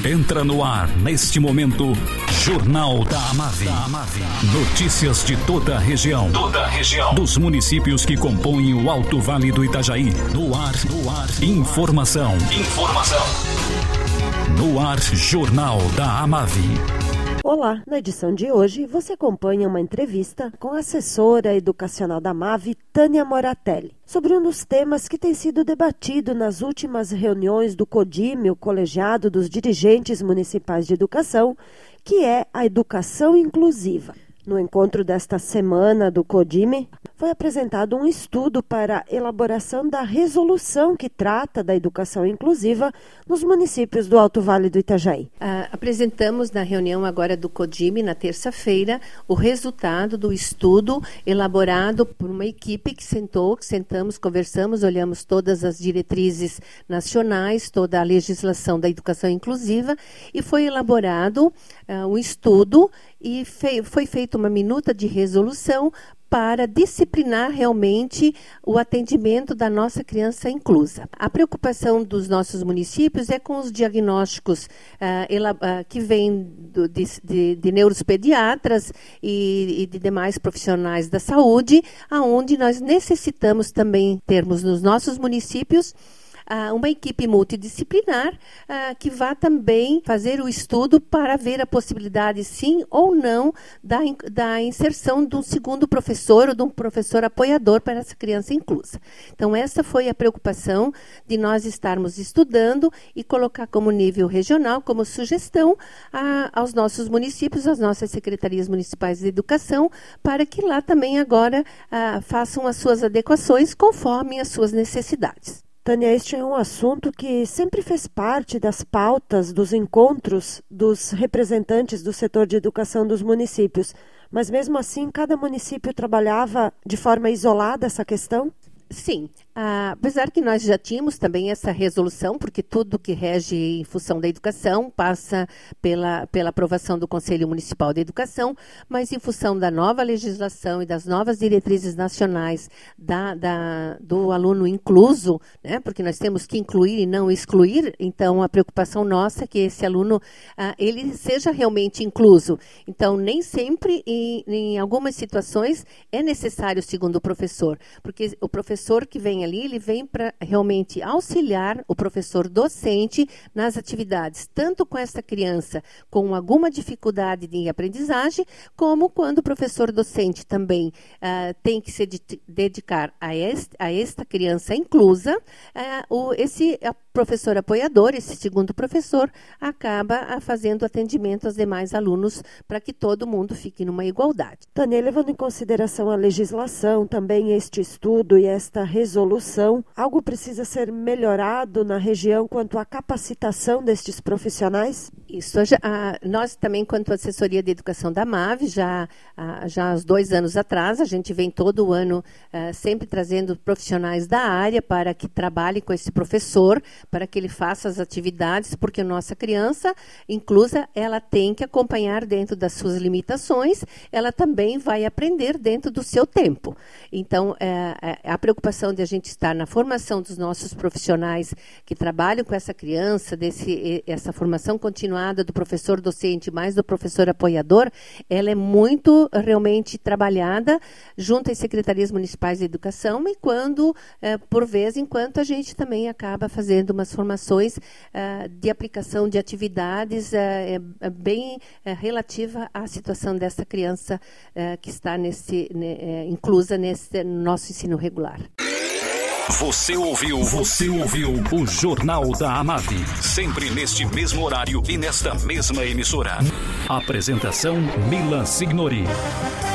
Entra no ar, neste momento, Jornal da Amave. Notícias de toda a região. Dos municípios que compõem o Alto Vale do Itajaí. No ar. Informação. No ar, Jornal da Amave. Olá, na edição de hoje você acompanha uma entrevista com a assessora educacional da Amave, Tânia Moratelli, sobre um dos temas que tem sido debatido nas últimas reuniões do CODIME, o Colegiado dos Dirigentes Municipais de Educação, que é a educação inclusiva. No encontro desta semana do CODIME, foi apresentado um estudo para a elaboração da resolução que trata da educação inclusiva nos municípios do Alto Vale do Itajaí. Apresentamos na reunião agora do CODIME, na terça-feira, o resultado do estudo elaborado por uma equipe que sentamos, conversamos, olhamos todas as diretrizes nacionais, toda a legislação da educação inclusiva, e foi elaborado um estudo e foi feita uma minuta de resolução para disciplinar realmente o atendimento da nossa criança inclusa. A preocupação dos nossos municípios é com os diagnósticos que vêm de neuropediatras e de demais profissionais da saúde, aonde nós necessitamos também termos nos nossos municípios uma equipe multidisciplinar que vá também fazer o estudo para ver a possibilidade, sim ou não, da inserção de um segundo professor ou de um professor apoiador para essa criança inclusa. Então, essa foi a preocupação de nós estarmos estudando e colocar como nível regional, como sugestão aos nossos municípios, às nossas secretarias municipais de educação, para que lá também agora façam as suas adequações conforme as suas necessidades. Tânia, este é um assunto que sempre fez parte das pautas dos encontros dos representantes do setor de educação dos municípios, mas mesmo assim cada município trabalhava de forma isolada essa questão? Sim, apesar que nós já tínhamos também essa resolução, porque tudo que rege em função da educação passa pela aprovação do Conselho Municipal de Educação, mas em função da nova legislação e das novas diretrizes nacionais do aluno incluso, né, porque nós temos que incluir e não excluir, então a preocupação nossa é que esse aluno ele seja realmente incluso. Então, nem sempre, em algumas situações, é necessário o segundo professor, porque o professor que vem ali, ele vem para realmente auxiliar o professor docente nas atividades, tanto com essa criança com alguma dificuldade de aprendizagem, como quando o professor docente também tem que se dedicar a esta criança inclusa, esse professor apoiador, esse segundo professor, acaba fazendo atendimento aos demais alunos para que todo mundo fique numa igualdade. Tânia, levando em consideração a legislação, também este estudo e esta resolução, algo precisa ser melhorado na região quanto à capacitação destes profissionais? Isso, nós também, quanto assessoria de educação da MAV, já há 2 anos atrás, a gente vem todo ano sempre trazendo profissionais da área para que trabalhem com esse professor, para que ele faça as atividades, porque a nossa criança inclusa, ela tem que acompanhar dentro das suas limitações, ela também vai aprender dentro do seu tempo. Então, a preocupação de a gente estar na formação dos nossos profissionais que trabalham com essa criança, essa formação continuada do professor docente mais do professor apoiador, ela é muito realmente trabalhada junto às secretarias municipais de educação e por vez em quando a gente também acaba fazendo umas formações de aplicação de atividades bem relativa à situação dessa criança que está inclusa nesse nosso ensino regular. Você ouviu o Jornal da Amave, sempre neste mesmo horário e nesta mesma emissora. Apresentação Milan Signori.